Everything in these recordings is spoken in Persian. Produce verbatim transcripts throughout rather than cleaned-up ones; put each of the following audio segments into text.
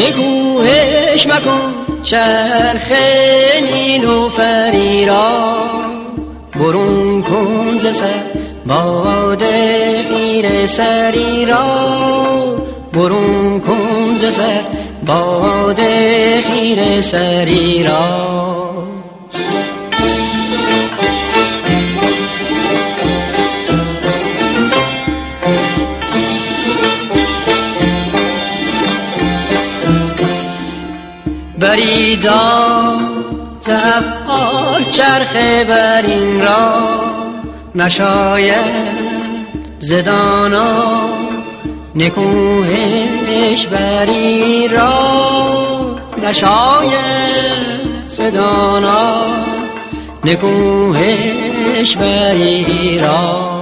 نگوهش مکن چرخ نیلوفری را، برون کن ز سر باد خیره سری را، برون کن ز سر باد خیره سری را. بریدا زفار چرخ برین را، نشاید زدانا نکوهش بری را، نشاید زدانا نکوهش بری را.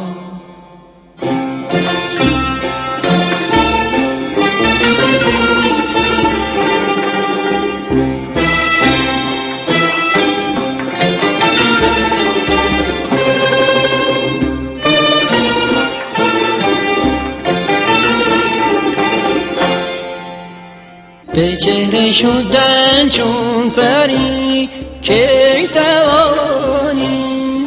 به چهره شدن چون پری کی توانی،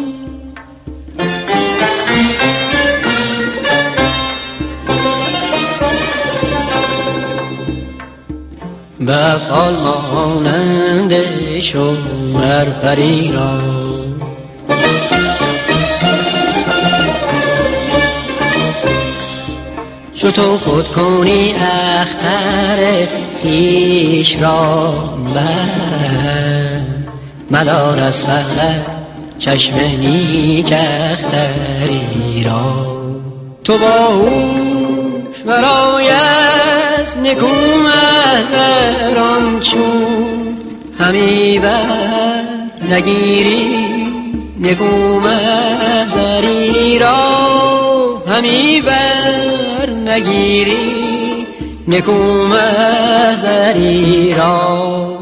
بفعال مانند شوهر پری را. چو تو خود کنی اختر خویش را بر، مدار از فقط چشم نیک اختری را. تو باهوش برای از نکو محضران چون همی بر نگیری نکو محضری را، همی بر نگیری نکو محضری را.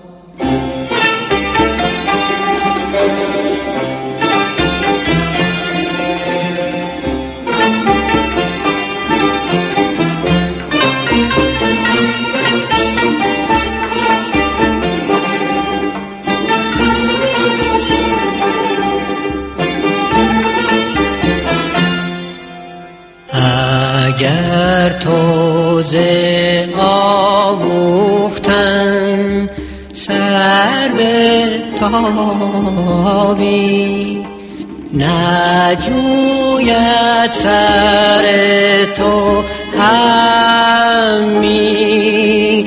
اگر تو ز آموختن سر به تابی، نجوید سر تو همی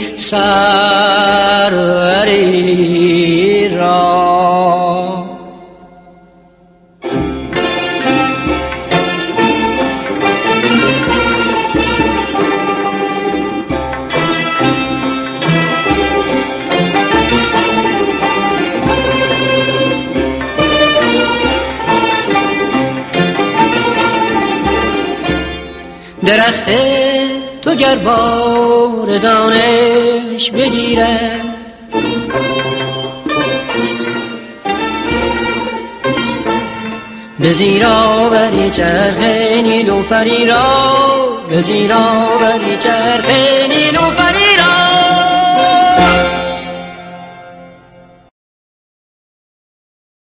سروری را. درخت تو گر بار دانش بگیرد، به زیر آوری چرخ نیلوفری را، به زیر آوری چرخ نیلوفری